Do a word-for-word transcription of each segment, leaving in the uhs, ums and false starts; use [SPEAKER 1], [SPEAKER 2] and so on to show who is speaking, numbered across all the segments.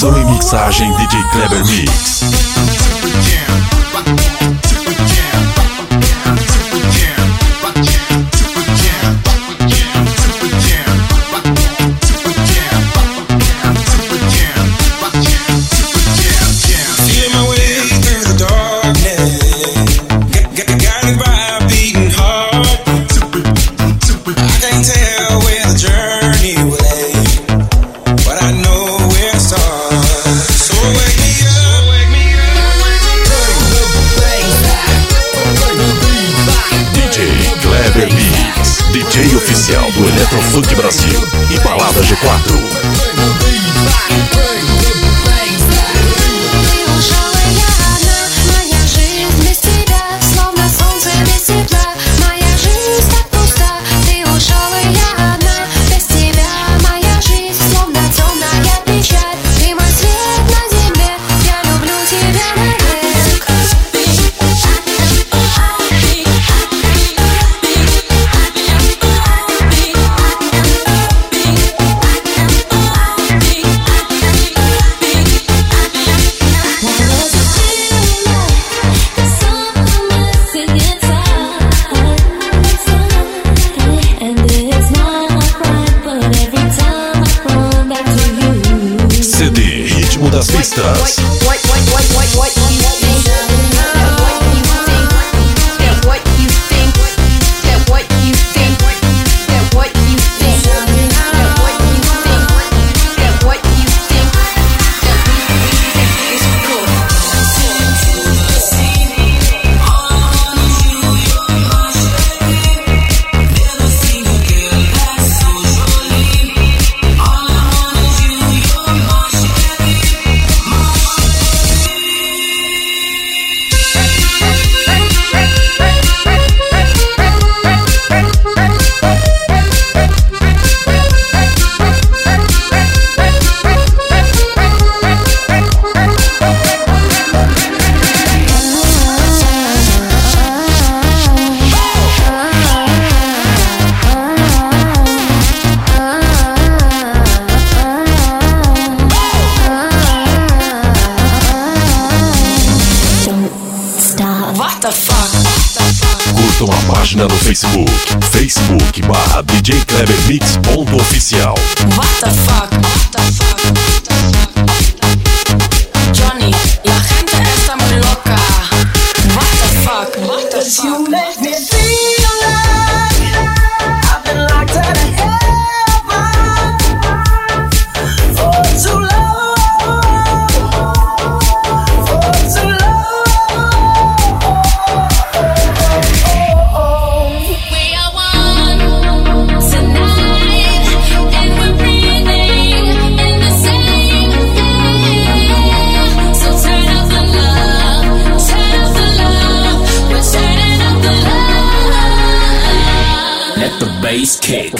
[SPEAKER 1] Produção e mixagem D J Kleber Mix. D J oficial do Eletrofunk Brasil e Balada G quatro. C D Ritmo das Pistas. Curtam a página no Facebook, Facebook barra D J Kleber Mix ponto oficial.
[SPEAKER 2] What the fuck? What the fuck? Johnny, la gente está muy loca. What the fuck? What the fuck? You make me feel like I've been locked out of heaven for too long, for too long. We are one tonight, and we're breathing in the same air. So turn up the love, turn up the love. We're turning up the love. Let the bass kick.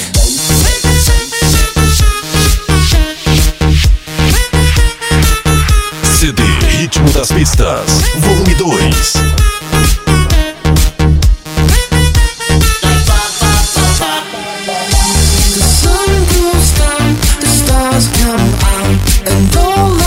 [SPEAKER 1] C D Ritmo das Pistas, volume dois.
[SPEAKER 2] The sun goes down, the stars come out, and all